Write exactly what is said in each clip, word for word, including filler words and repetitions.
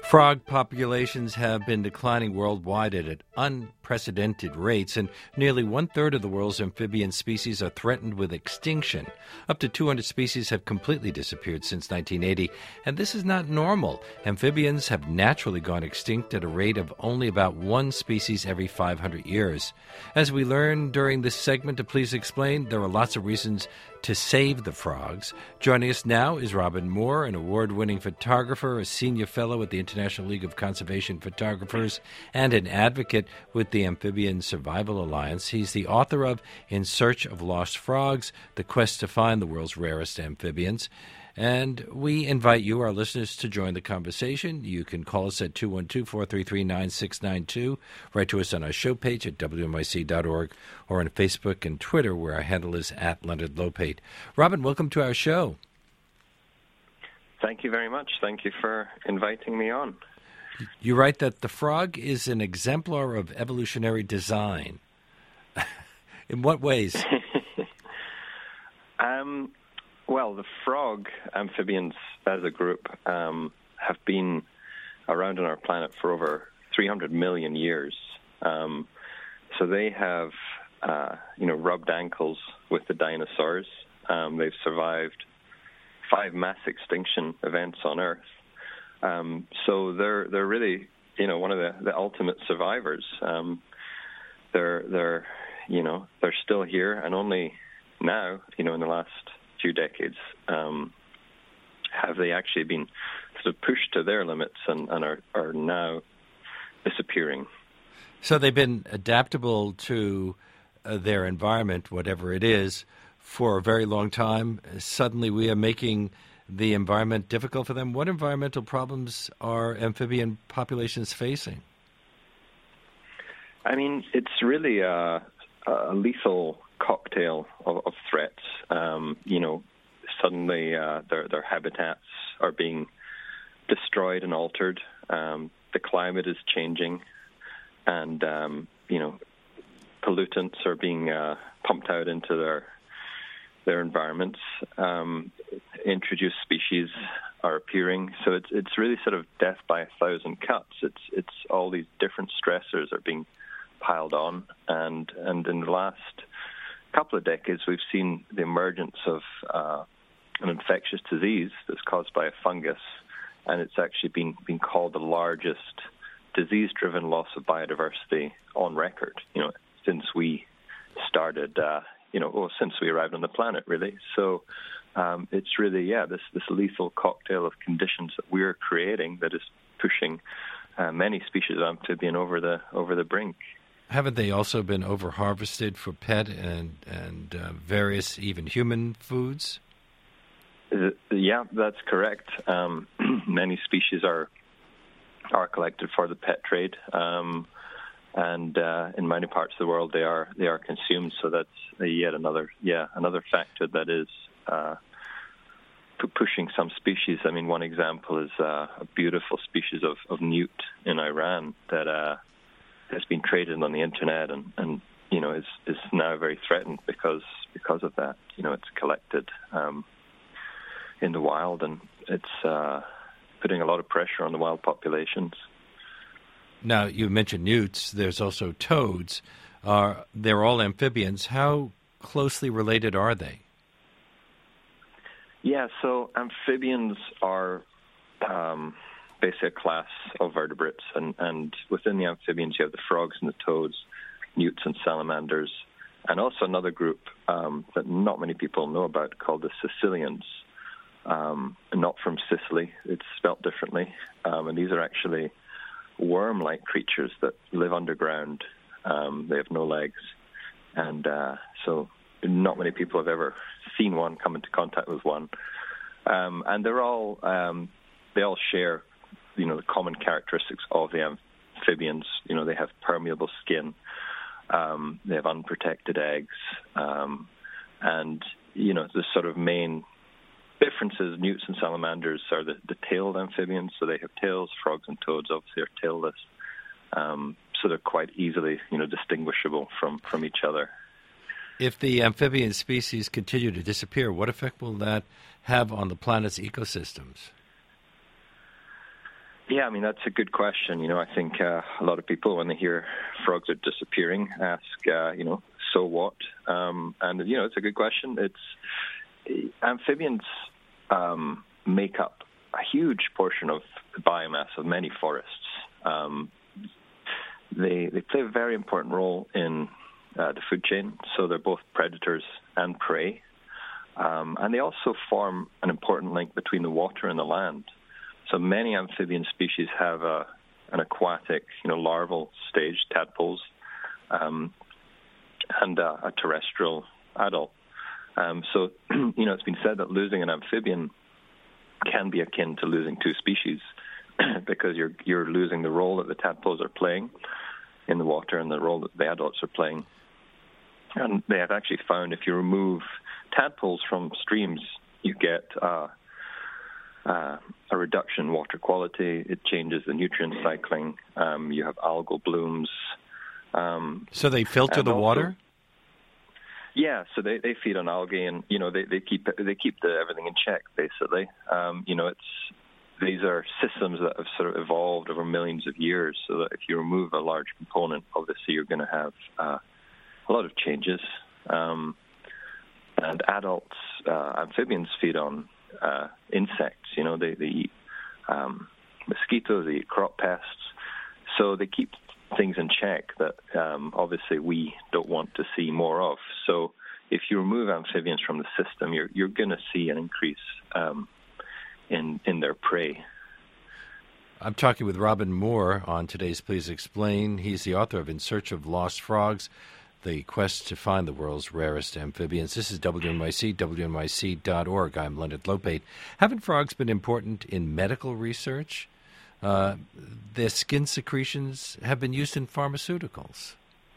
Frog populations have been declining worldwide at unprecedented rates, and nearly one-third of the world's amphibian species are threatened with extinction. Up to two hundred species have completely disappeared since nineteen eighty, and this is not normal. Amphibians have naturally gone extinct at a rate of only about one species every five hundred years. As we learn during this segment of Please Explain, there are lots of reasons to save the frogs. Joining us now is Robin Moore, an award-winning photographer, a senior fellow at the International League of Conservation Photographers, and an advocate with the Amphibian Survival Alliance. He's the author of In Search of Lost Frogs, The Quest to Find the World's Rarest Amphibians. And we invite you, our listeners, to join the conversation. You can call us at two one two, four three three, nine six nine two, write to us on our show page at W M I C dot org, or on Facebook and Twitter, where our handle is at Leonard Lopate. Robin, welcome to our show. Thank you very much. Thank you for inviting me on. You write that the frog is an exemplar of evolutionary design. In what ways? um... Well, the frog amphibians as a group um, have been around on our planet for over three hundred million years. Um, so they have, uh, you know, rubbed ankles with the dinosaurs. Um, they've survived five mass extinction events on Earth. Um, so they're they're really, you know, one of the, the ultimate survivors. Um, they're they're, you know, they're still here, and only now, you know, in the last few decades, um, have they actually been sort of pushed to their limits and, and are, are now disappearing. So they've been adaptable to uh, their environment, whatever it is, for a very long time. Suddenly we are making the environment difficult for them. What environmental problems are amphibian populations facing? I mean, it's really a, a lethal cocktail of, of threats. Um, you know, suddenly uh, their their habitats are being destroyed and altered. Um, the climate is changing, and um, you know, pollutants are being uh, pumped out into their their environments. Um, introduced species are appearing, so it's it's really sort of death by a thousand cuts. It's it's all these different stressors are being piled on, and and in the last couple of decades, we've seen the emergence of uh, an infectious disease that's caused by a fungus, and it's actually been, been called the largest disease-driven loss of biodiversity on record, you know, since we started, uh, you know, or since we arrived on the planet, really. So um, it's really, yeah, this, this lethal cocktail of conditions that we're creating that is pushing uh, many species of amphibian over the over the brink. Haven't they also been over-harvested for pet and and uh, various, even human foods? Uh, yeah, that's correct. Um, many species are are collected for the pet trade, um, and uh, in many parts of the world they are they are consumed. So that's yet another yeah another factor that is uh, p- pushing some species. I mean, one example is uh, a beautiful species of, of newt in Iran that. Uh, has been traded on the internet and, and you know, is, is now very threatened because because of that. You know, it's collected um, in the wild, and it's uh, putting a lot of pressure on the wild populations. Now, you mentioned newts. There's also toads. Uh, they're all amphibians. How closely related are they? Yeah, so amphibians are... Um, basically a class of vertebrates, and, and within the amphibians you have the frogs and the toads, newts and salamanders, and also another group um, that not many people know about called the caecilians, um, not from Sicily, it's spelt differently, um, and these are actually worm-like creatures that live underground. Um, they have no legs, and uh, so not many people have ever seen one, come into contact with one, um, and they're all um, they all share you know, the common characteristics of the amphibians. You know, they have permeable skin, um, they have unprotected eggs, um, and, you know, the sort of main differences, newts and salamanders are the, the tailed amphibians, so they have tails. Frogs and toads obviously are tailless, um, so they're quite easily, you know, distinguishable from, from each other. If the amphibian species continue to disappear, what effect will that have on the planet's ecosystems? Yeah, I mean, that's a good question. You know, I think uh, a lot of people, when they hear frogs are disappearing, ask, uh, you know, so what? Um, and, you know, it's a good question. It's amphibians um, make up a huge portion of the biomass of many forests. Um, they, they play a very important role in uh, the food chain, so they're both predators and prey. Um, and they also form an important link between the water and the land. So many amphibian species have a, an aquatic, you know, larval stage, tadpoles, um, and uh, a terrestrial adult. Um, so, you know, it's been said that losing an amphibian can be akin to losing two species because you're you're losing the role that the tadpoles are playing in the water and the role that the adults are playing. And they have actually found if you remove tadpoles from streams, you get uh, uh, a reduction in water quality. It changes the nutrient cycling. Um, you have algal blooms. Um, so they filter the also, water? Yeah, so they, they feed on algae, and you know they, they keep they keep the, everything in check basically. Um, you know, it's these are systems that have sort of evolved over millions of years. So that if you remove a large component, obviously you're going to have uh, a lot of changes. Um, and adults, uh, amphibians feed on uh, insects. You know, they, they eat um, mosquitoes, they eat crop pests. So they keep things in check that um, obviously we don't want to see more of. So if you remove amphibians from the system, you're you're going to see an increase um, in in their prey. I'm talking with Robin Moore on today's Please Explain. He's the author of In Search of Lost Frogs, The Quest to Find the World's Rarest Amphibians. This is W N Y C, W N Y C dot org. I'm Leonard Lopate. Haven't frogs been important in medical research? Uh, their skin secretions have been used in pharmaceuticals.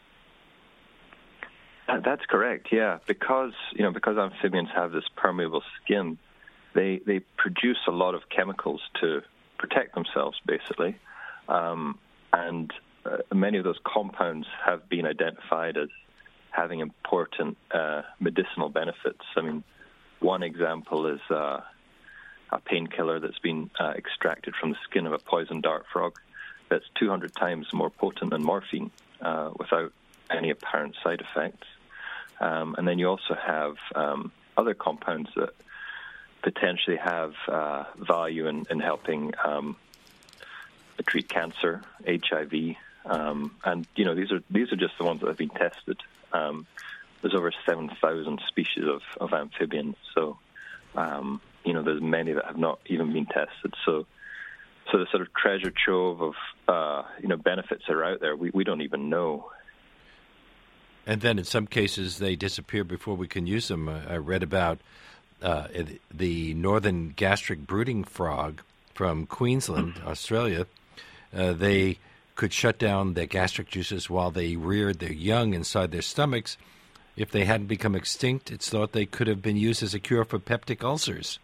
That's correct, yeah. Because, you know, because amphibians have this permeable skin, they they produce a lot of chemicals to protect themselves, basically. Um, and uh, many of those compounds have been identified as having important uh, medicinal benefits. I mean, one example is uh, a painkiller that's been uh, extracted from the skin of a poison dart frog that's two hundred times more potent than morphine uh, without any apparent side effects. Um, and then you also have um, other compounds that potentially have uh, value in, in helping um, treat cancer, H I V, um, and you know these are these are just the ones that have been tested. Um, there's over seven thousand species of, of amphibians, so um, you know there's many that have not even been tested. So, so the sort of treasure trove of uh, you know benefits that are out there, we, we don't even know. And then in some cases they disappear before we can use them. I read about uh, the northern gastric brooding frog from Queensland, Australia. Uh, they could shut down their gastric juices while they reared their young inside their stomachs. If they hadn't become extinct, it's thought they could have been used as a cure for peptic ulcers.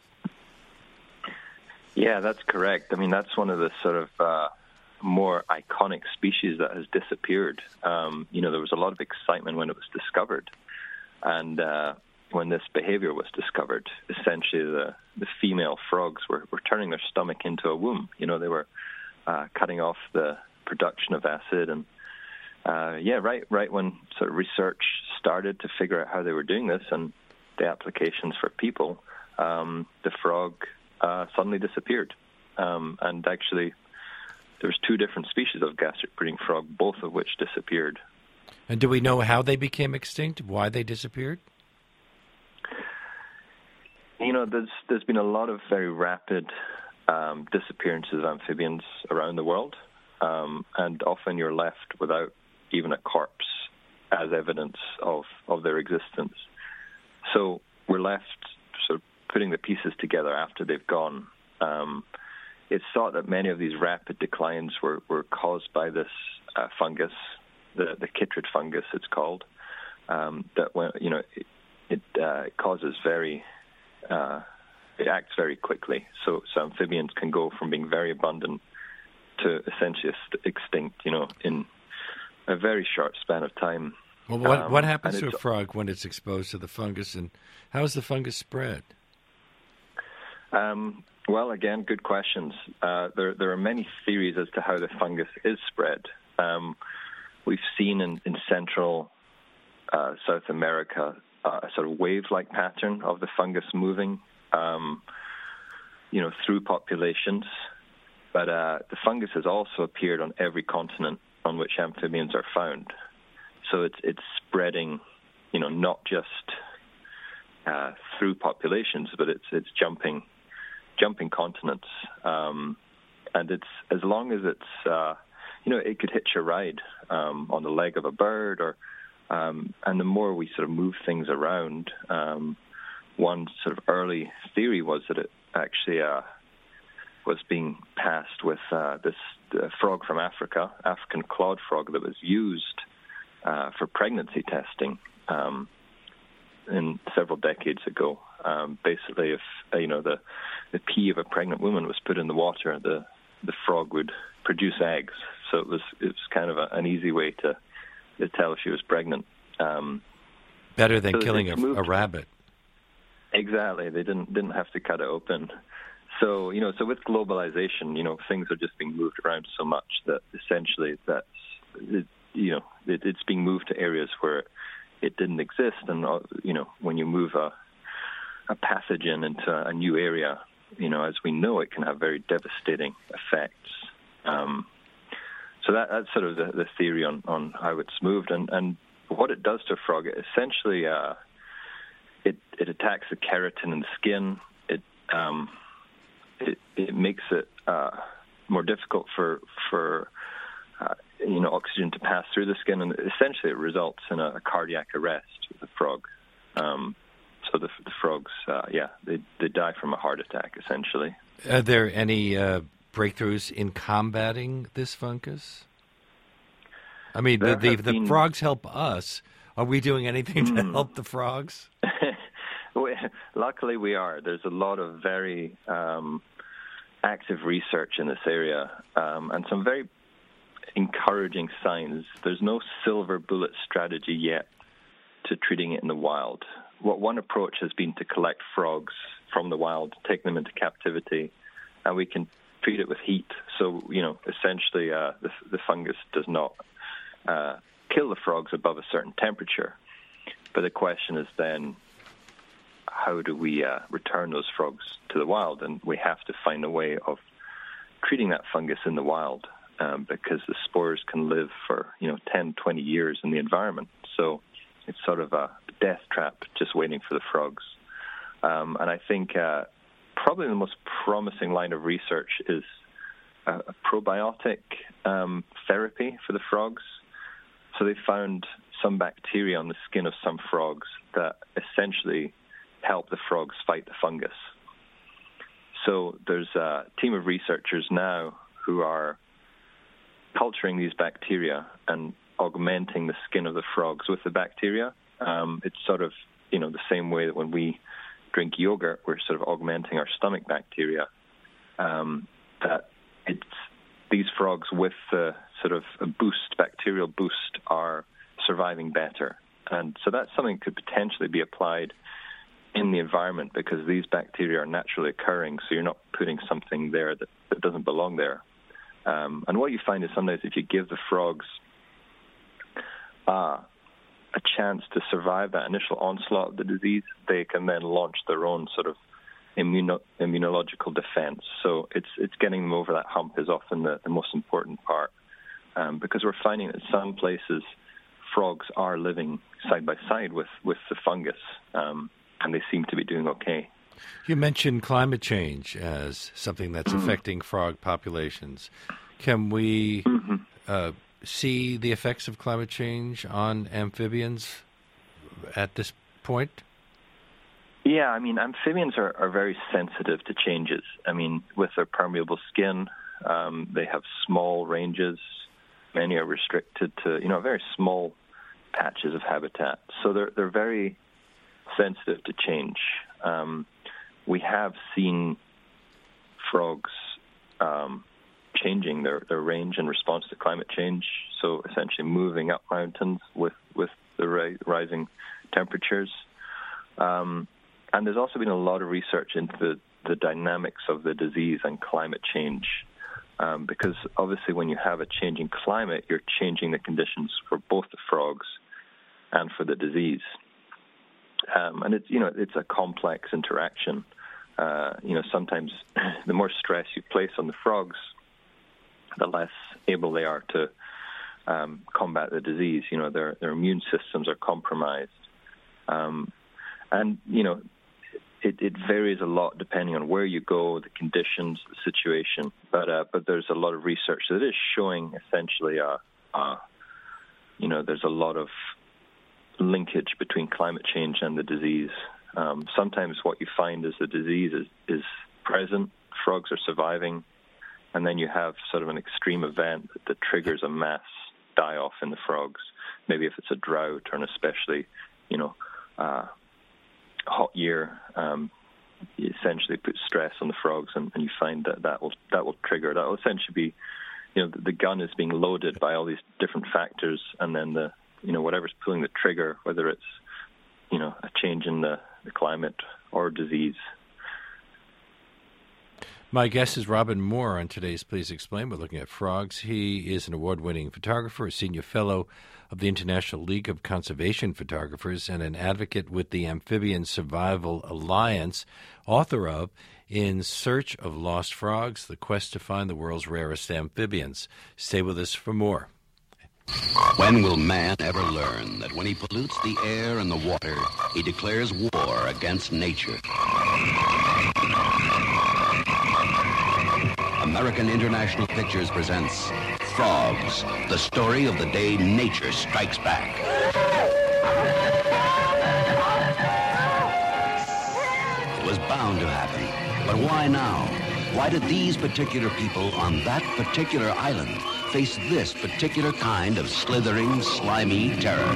Yeah, that's correct. I mean, that's one of the sort of uh, more iconic species that has disappeared. Um, you know, there was a lot of excitement when it was discovered. And uh, when this behavior was discovered, essentially the, the female frogs were, were turning their stomach into a womb. You know, they were uh, cutting off the production of acid. And, uh, yeah, right right when sort of research started to figure out how they were doing this and the applications for people, um, the frog uh, suddenly disappeared. Um, and actually, there's two different species of gastric breeding frog, both of which disappeared. And do we know how they became extinct, why they disappeared? You know, there's there's been a lot of very rapid um, disappearances of amphibians around the world, um, and often you're left without even a corpse as evidence of, of their existence. So we're left sort of putting the pieces together after they've gone. Um, it's thought that many of these rapid declines were, were caused by this uh, fungus, the, the chytrid fungus it's called, um, that when, you know, it, it uh, causes very, uh, it acts very quickly. So, so amphibians can go from being very abundant to essentially extinct, you know, in a very short span of time. Well, what, um, what happens to a frog when it's exposed to the fungus, and how is the fungus spread? Um, well, again, good questions. Uh, there, there are many theories as to how the fungus is spread. Um, we've seen in, in central uh, South America uh, a sort of wave-like pattern of the fungus moving, um, you know, through populations. But uh, the fungus has also appeared on every continent on which amphibians are found. So it's it's spreading, you know, not just uh, through populations, but it's it's jumping jumping continents. Um, and it's as long as it's, uh, you know, it could hitch a ride um, on the leg of a bird, or um, and the more we sort of move things around, um, one sort of early theory was that it actually uh, was being passed with uh, this uh, frog from Africa, African clawed frog, that was used uh, for pregnancy testing um, in several decades ago. Um, basically, if uh, you know the the pee of a pregnant woman was put in the water, the the frog would produce eggs. So it was it was kind of a, an easy way to to tell if she was pregnant. Um, Better than so killing a, a rabbit. Exactly. They didn't didn't have to cut it open. So, you know, so with globalization, you know, things are just being moved around so much that essentially that's, it, you know, it, it's being moved to areas where it didn't exist. And, you know, when you move a, a pathogen into a new area, you know, as we know, it can have very devastating effects. Um, so that, that's sort of the, the theory on, on how it's moved. And, and what it does to a frog, it essentially, uh, it, it attacks the keratin in the skin. It, um, It, it makes it uh, more difficult for for uh, you know oxygen to pass through the skin, and essentially it results in a, a cardiac arrest with the frog. Um, so the, the frogs, uh, yeah, they they die from a heart attack essentially. Are there any uh, breakthroughs in combating this fungus? I mean, the the, the been... frogs help us. Are we doing anything to mm. help the frogs? Luckily, we are. There's a lot of very um, active research in this area, um, and some very encouraging signs. There's no silver bullet strategy yet to treating it in the wild. What one approach has been to collect frogs from the wild, take them into captivity, and we can treat it with heat. So, you know, essentially, uh, the, the fungus does not uh, kill the frogs above a certain temperature. But the question is then, how do we uh, return those frogs to the wild? And we have to find a way of treating that fungus in the wild um, because the spores can live for, you know, ten, twenty years in the environment. So it's sort of a death trap just waiting for the frogs. Um, and I think uh, probably the most promising line of research is a, a probiotic um, therapy for the frogs. So they found some bacteria on the skin of some frogs that essentially help the frogs fight the fungus. So there's a team of researchers now who are culturing these bacteria and augmenting the skin of the frogs with the bacteria. Um, it's sort of, you know, the same way that when we drink yogurt, we're sort of augmenting our stomach bacteria. Um, that it's these frogs with the sort of a boost, bacterial boost, are surviving better. And so that's something that could potentially be applied in the environment because these bacteria are naturally occurring, so you're not putting something there that, that doesn't belong there. Um, and what you find is sometimes if you give the frogs uh, a chance to survive that initial onslaught of the disease, they can then launch their own sort of immuno- immunological defense. So it's it's getting them over that hump is often the, the most important part um, because we're finding that some places frogs are living side by side with, with the fungus. Um, and they seem to be doing okay. You mentioned climate change as something that's mm-hmm. affecting frog populations. Can we mm-hmm. uh, see the effects of climate change on amphibians at this point? Yeah, I mean, amphibians are, are very sensitive to changes. I mean, with their permeable skin, um, they have small ranges. Many are restricted to, you know, very small patches of habitat. So they're they're very sensitive to change. Um, we have seen frogs um, changing their, their range in response to climate change, so essentially moving up mountains with, with the ri- rising temperatures. Um, and there's also been a lot of research into the, the dynamics of the disease and climate change, um, because obviously when you have a changing climate, you're changing the conditions for both the frogs and for the disease. Um, and it's, you know, it's a complex interaction. Uh, you know, sometimes the more stress you place on the frogs, the less able they are to um, combat the disease. You know, their their immune systems are compromised. Um, and, you know, it, it varies a lot depending on where you go, the conditions, the situation. But uh, but there's a lot of research that is showing essentially, uh, uh, you know, there's a lot of linkage between climate change and the disease. Um, sometimes what you find is the disease is, is present, frogs are surviving, and then you have sort of an extreme event that, that triggers a mass die-off in the frogs. Maybe if it's a drought or an especially, you know, uh, hot year, um, you essentially put stress on the frogs, and, and you find that that will that will trigger. That will essentially be, you know, the, the gun is being loaded by all these different factors, and then the, you know, whatever's pulling the trigger, whether it's, you know, a change in the, the climate or disease. My guest is Robin Moore on today's Please Explain. We're looking at frogs. He is an award-winning photographer, a senior fellow of the International League of Conservation Photographers, and an advocate with the Amphibian Survival Alliance, author of In Search of Lost Frogs, The Quest to Find the World's Rarest Amphibians. Stay with us for more. When will man ever learn that when he pollutes the air and the water, he declares war against nature? American International Pictures presents Frogs, the story of the day nature strikes back. It was bound to happen, but why now? Why did these particular people on that particular island face this particular kind of slithering, slimy terror?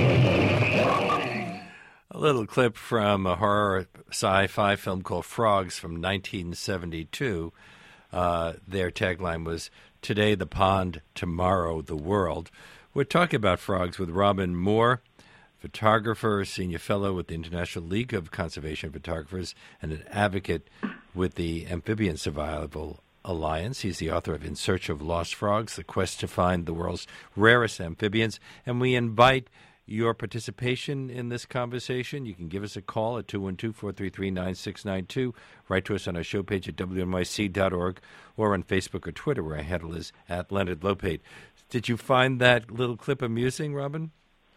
A little clip from a horror sci-fi film called Frogs from nineteen seventy-two. Uh, their tagline was, "Today the pond, tomorrow the world." We're talking about frogs with Robin Moore, photographer, senior fellow with the International League of Conservation Photographers, and an advocate with the Amphibian Survival Alliance. He's the author of In Search of Lost Frogs, The Quest to Find the World's Rarest Amphibians. And we invite your participation in this conversation. You can give us a call at two one two, four three three, nine six nine two. Write to us on our show page at W N Y C dot org or on Facebook or Twitter, where our handle is at Leonard Lopate. Did you find that little clip amusing, Robin?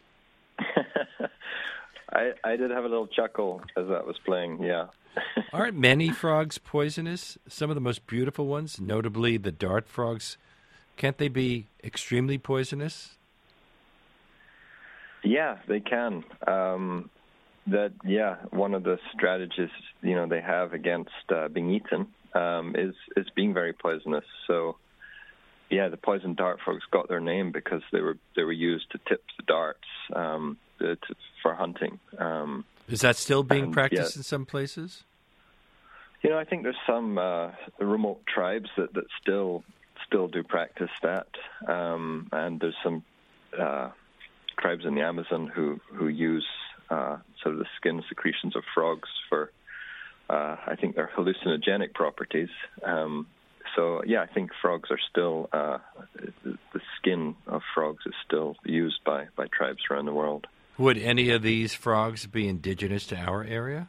I, I did have a little chuckle as that was playing, yeah. Aren't many frogs poisonous? Some of the most beautiful ones, notably the dart frogs, can't they be extremely poisonous? Yeah, they can. Um, that yeah, one of the strategies you know they have against uh, being eaten um, is is being very poisonous. So yeah, the poison dart frogs got their name because they were they were used to tip the darts um, to, to, for hunting. Um, is that still being and, practiced yeah, in some places? You know, I think there's some uh, remote tribes that, that still still do practice that, um, and there's some uh, tribes in the Amazon who who use uh, sort of the skin secretions of frogs for, uh, I think, their hallucinogenic properties. Um, so yeah, I think frogs are still uh, the skin of frogs is still used by, by tribes around the world. Would any of these frogs be indigenous to our area?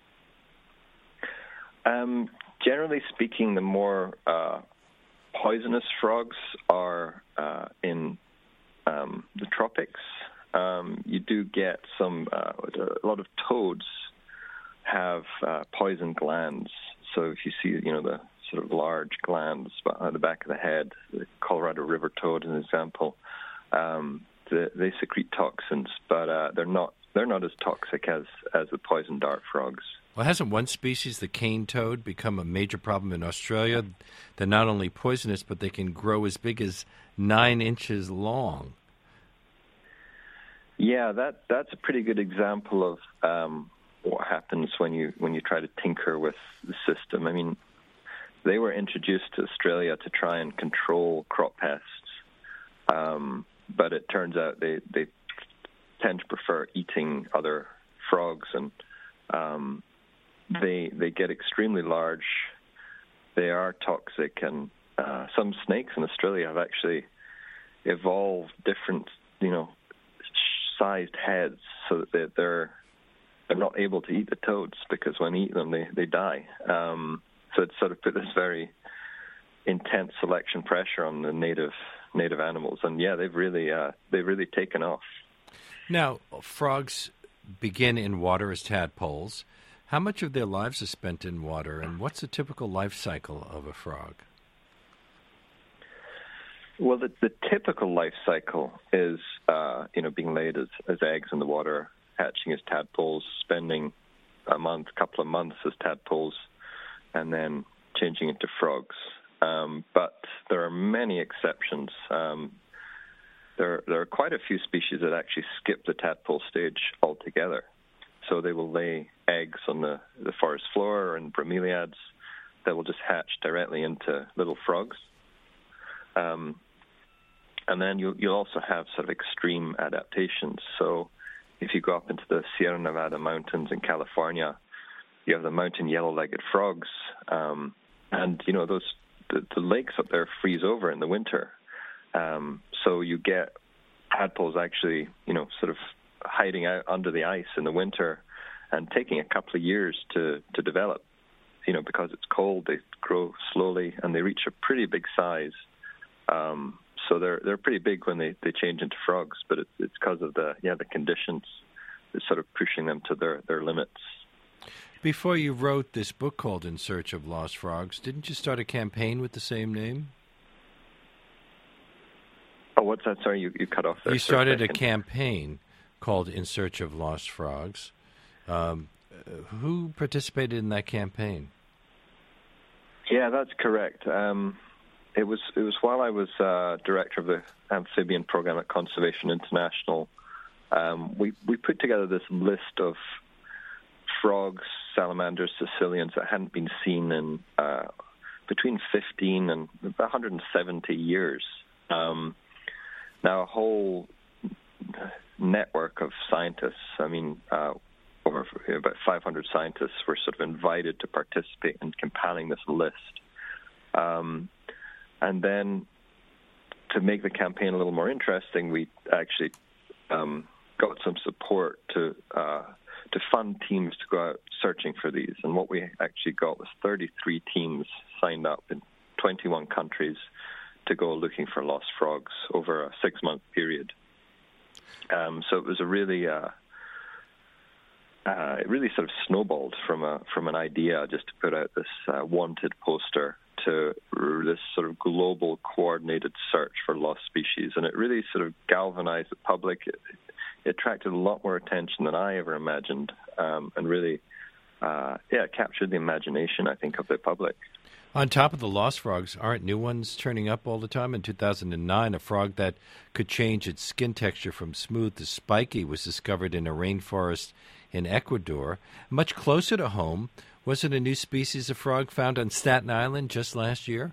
Um, generally speaking, the more uh, poisonous frogs are uh, in um, the tropics. Um, you do get some, uh, a lot of toads have uh, poison glands. So if you see, you know, the sort of large glands at the back of the head, the Colorado River toad, an example, um, the, they secrete toxins, but uh, they're not they're not as toxic as, as the poison dart frogs. Well, hasn't one species, the cane toad, become a major problem in Australia? They're not only poisonous, but they can grow as big as nine inches long. Yeah, that that's a pretty good example of um, what happens when you when you try to tinker with the system. I mean, they were introduced to Australia to try and control crop pests, um, but it turns out they, they tend to prefer eating other frogs, and um, they they get extremely large. They are toxic, and uh, some snakes in Australia have actually evolved different, you know, sized heads so that they, they're they're not able to eat the toads, because when they eat them, they they die. Um, so it's sort of put this very intense selection pressure on the native native animals, and yeah, they've really uh, they've really taken off. Now, frogs begin in water as tadpoles. How much of their lives are spent in water, and what's the typical life cycle of a frog? Well, the, the typical life cycle is, uh, you know, being laid as, as eggs in the water, hatching as tadpoles, spending a month, couple of months as tadpoles, and then changing into frogs. Um, but there are many exceptions. Um, there, there are quite a few species that actually skip the tadpole stage altogether. So they will lay eggs on the, the forest floor and bromeliads that will just hatch directly into little frogs. Um, and then you, you'll also have sort of extreme adaptations. So if you go up into the Sierra Nevada mountains in California, you have the mountain yellow-legged frogs. Um, and, you know, those the, the lakes up there freeze over in the winter. Um, so you get tadpoles actually, you know, sort of hiding out under the ice in the winter and taking a couple of years to, to develop. You know, because it's cold, they grow slowly and they reach a pretty big size. Um, so they're they're pretty big when they, they change into frogs, but it's it's because of the yeah the conditions that's sort of pushing them to their, their limits. Before you wrote this book called In Search of Lost Frogs, didn't you start a campaign with the same name? Oh, what's that? Sorry, you, you cut off there. You started a, a campaign called In Search of Lost Frogs. Um, who participated in that campaign? Yeah, that's correct. Um, it was it was while I was uh, director of the amphibian program at Conservation International. Um, we we put together this list of frogs, salamanders, caecilians that hadn't been seen in uh, between fifteen and one hundred seventy years. Um, now, a whole network of scientists, I mean, uh, over about five hundred scientists were sort of invited to participate in compiling this list. Um, and then to make the campaign a little more interesting, we actually um, got some support to uh, to fund teams to go out searching for these. And what we actually got was thirty-three teams signed up in twenty-one countries to go looking for lost frogs over a six-month period. Um, so it was a really, uh, uh, it really sort of snowballed from a from an idea just to put out this uh, wanted poster to this sort of global coordinated search for lost species, and it really sort of galvanized the public. It, it attracted a lot more attention than I ever imagined, um, and really, uh, yeah, captured the imagination, I think, of the public. On top of the lost frogs, aren't new ones turning up all the time? In two thousand nine, a frog that could change its skin texture from smooth to spiky was discovered in a rainforest in Ecuador. Much closer to home, wasn't a new species of frog found on Staten Island just last year?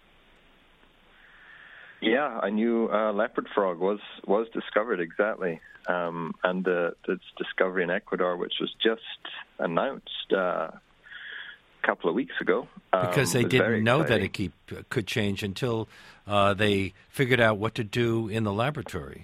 Yeah, a new uh, leopard frog was, was discovered, exactly. Um, and the, its discovery in Ecuador, which was just announced uh, couple of weeks ago. Um, because they didn't know that it keep, could change until uh, they figured out what to do in the laboratory.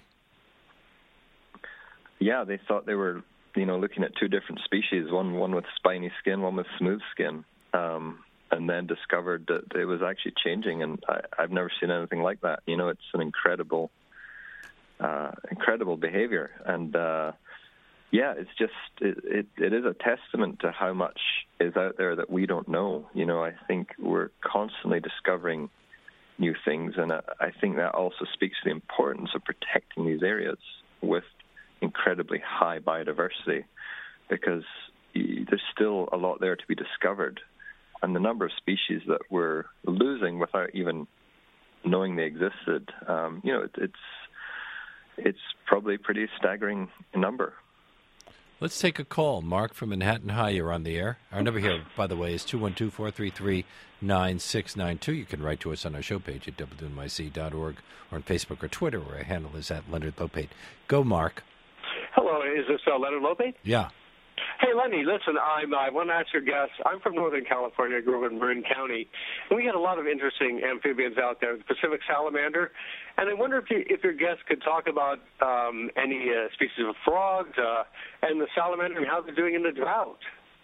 Yeah, they thought they were, you know, looking at two different species, one one with spiny skin, one with smooth skin, um, and then discovered that it was actually changing, and I, I've never seen anything like that. You know, it's an incredible, uh, incredible behavior, and uh, yeah, it's just, it, it, it is a testament to how much is out there that we don't know. You know, I think we're constantly discovering new things, and I, I think that also speaks to the importance of protecting these areas with incredibly high biodiversity, because there's still a lot there to be discovered. And the number of species that we're losing without even knowing they existed, um, you know, it, it's it's probably a pretty staggering number. Let's take a call. Mark from Manhattan High, you're on the air. Our number here, by the way, is two one two, four three three, nine six nine two. You can write to us on our show page at w n y c dot org or on Facebook or Twitter, where our handle is at Leonard Lopate. Go, Mark. Hello, is this uh, Leonard Lopate? Yeah. Hey, Lenny, listen, I'm, I want to ask your guest. I'm from Northern California. I grew up in Marin County. And we had a lot of interesting amphibians out there, the Pacific salamander. And I wonder if, you, if your guest could talk about um, any uh, species of frogs uh, and the salamander and how they're doing in the drought.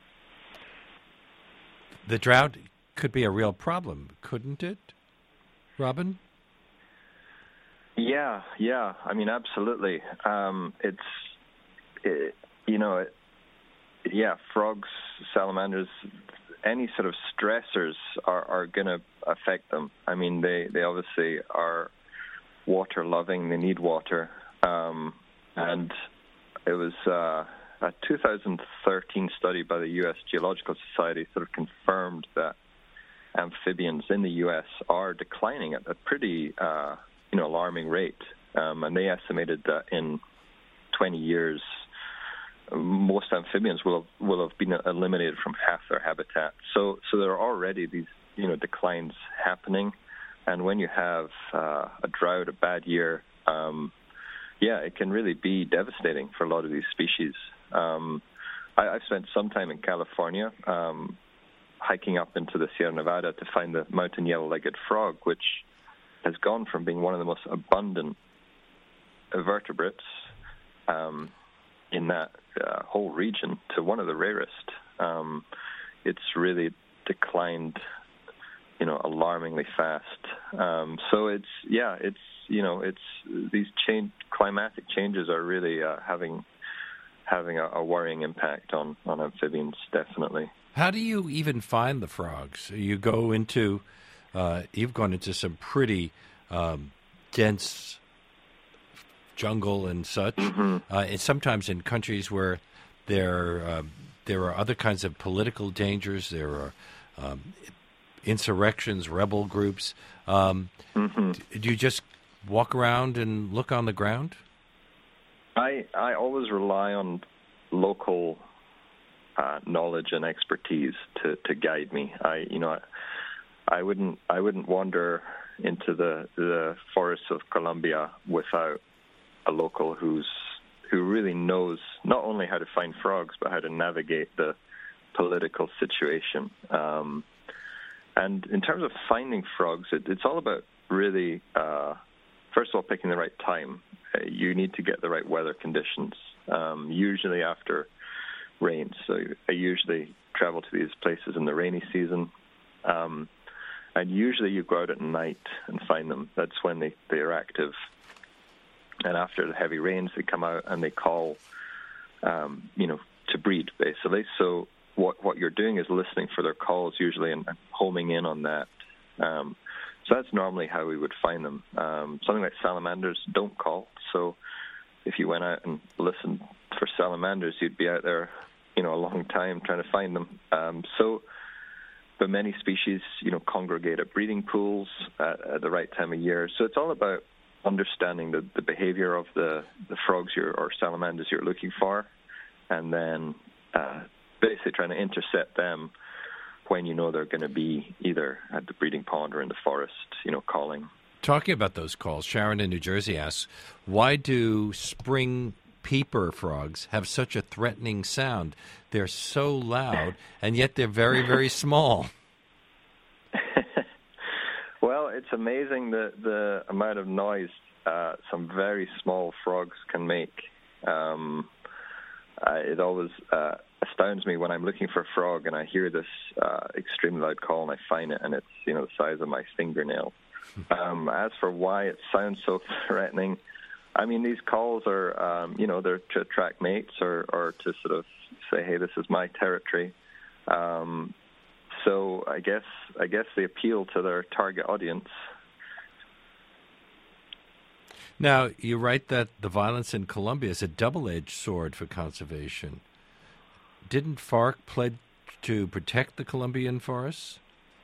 The drought could be a real problem, couldn't it, Robin? Yeah, yeah. I mean, absolutely. Um, it's, it, you know, it, yeah, frogs, salamanders, any sort of stressors are, are going to affect them. I mean, they, they obviously are water-loving. They need water. Um, and it was uh, a two thousand thirteen study by the U S Geological Society sort of confirmed that amphibians in the U S are declining at a pretty, uh, you know, alarming rate. Um, and they estimated that in twenty years, most amphibians will have, will have been eliminated from half their habitat. So, so there are already these, you know, declines happening. And when you have uh, a drought, a bad year, um, yeah, it can really be devastating for a lot of these species. Um, I, I've spent some time in California, um, hiking up into the Sierra Nevada to find the mountain yellow-legged frog, which has gone from being one of the most abundant vertebrates um, in that uh, whole region to one of the rarest. Um, it's really declined, you know, alarmingly fast. Um, so it's, yeah, it's, you know, it's these change, climatic changes are really uh, having having a, a worrying impact on, on amphibians, definitely. How do you even find the frogs? You go into, uh, you've gone into some pretty um, dense jungle and such, mm-hmm. uh, and sometimes in countries where there uh, there are other kinds of political dangers, there are um, insurrections, rebel groups. Um, mm-hmm. Do you just walk around and look on the ground? I I always rely on local uh, knowledge and expertise to, to guide me. I you know I, I wouldn't I wouldn't wander into the the forests of Colombia without a local who's who really knows not only how to find frogs but how to navigate the political situation. Um, and in terms of finding frogs, it, it's all about really uh, first of all picking the right time. Uh, you need to get the right weather conditions. Um, usually after rain, so I usually travel to these places in the rainy season. Um, and usually you go out at night and find them. That's when they, they are active. And after the heavy rains, they come out and they call, um, you know, to breed, basically. So what what you're doing is listening for their calls, usually, and, and homing in on that. Um, so that's normally how we would find them. Um, something like salamanders don't call. So if you went out and listened for salamanders, you'd be out there, you know, a long time trying to find them. Um, so, but many species, you know, congregate at breeding pools at, at the right time of year. So it's all about understanding the, the behavior of the, the frogs you're, or salamanders you're looking for, and then uh, basically trying to intercept them when you know they're going to be either at the breeding pond or in the forest, you know, calling. Talking about those calls, Sharon in New Jersey asks, why do spring peeper frogs have such a threatening sound? They're so loud, and yet they're very, very small. Well, it's amazing the, the amount of noise uh, some very small frogs can make. Um, uh, it always uh, astounds me when I'm looking for a frog and I hear this uh, extremely loud call and I find it and it's, you know, the size of my fingernail. Um, as for why it sounds so threatening, I mean, these calls are, um, you know, they're to attract mates or, or to sort of say, hey, this is my territory. Um, so I guess I guess they appeal to their target audience. Now, you write that the violence in Colombia is a double-edged sword for conservation. Didn't FARC pledge to protect the Colombian forests?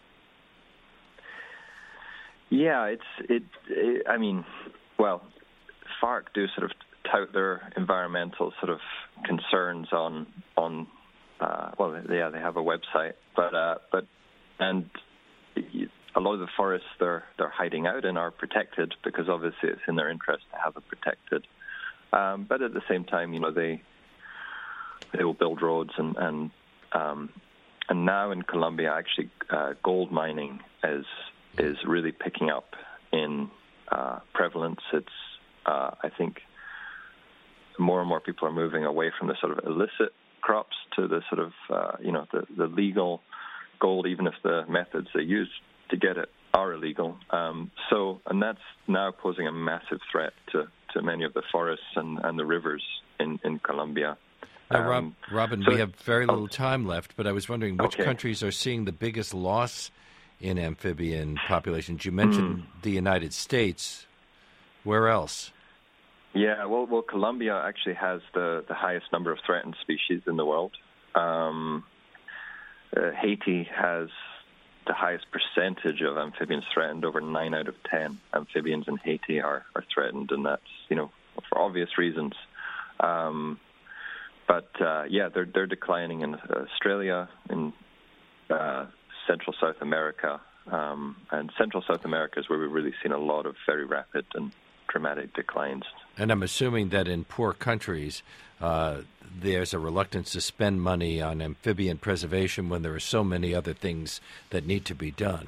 Yeah, it's it, it. I mean, well, FARC do sort of tout their environmental sort of concerns on on. Uh, well, yeah, they have a website, but uh, but and a lot of the forests they're they're hiding out in are protected because obviously it's in their interest to have it protected. Um, but at the same time, you know, they they will build roads, and and um, and now in Colombia, actually, uh, gold mining is is really picking up in uh, prevalence. It's uh, I think more and more people are moving away from the sort of illicit crops to the sort of uh, you know the, the legal gold, even if the methods they use to get it are illegal. Um, so, and that's now posing a massive threat to, to many of the forests and, and the rivers in, in Colombia. Now, Rob, Um, Robin, so- we have very little oh. time left, but I was wondering which Okay. countries are seeing the biggest loss in amphibian populations. You mentioned Hmm. the United States. Where else? Yeah, well, well, Colombia actually has the, the highest number of threatened species in the world. Um, uh, Haiti has the highest percentage of amphibians threatened. Over nine out of ten amphibians in Haiti are, are threatened, and that's, you know, for obvious reasons. Um, but uh, yeah, they're they're declining in Australia, in uh, Central South America, um, and Central South America is where we've really seen a lot of very rapid and dramatic declines. And I'm assuming that in poor countries, uh, there's a reluctance to spend money on amphibian preservation when there are so many other things that need to be done.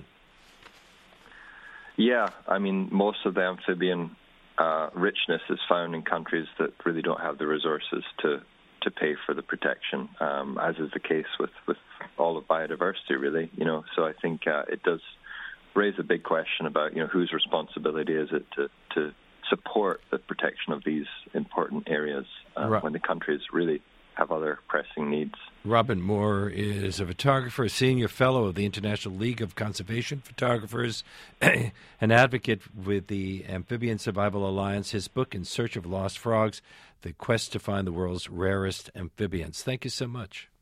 Yeah, I mean, most of the amphibian uh, richness is found in countries that really don't have the resources to, to pay for the protection, um, as is the case with, with all of biodiversity, really. You know, so I think uh, it does raise a big question about, you know, whose responsibility is it to, to support the protection of these important areas uh, Right. when the countries really have other pressing needs. Robin Moore is a photographer, a senior fellow of the International League of Conservation Photographers, an advocate with the Amphibian Survival Alliance. His book, In Search of Lost Frogs, The Quest to Find the World's Rarest Amphibians. Thank you so much.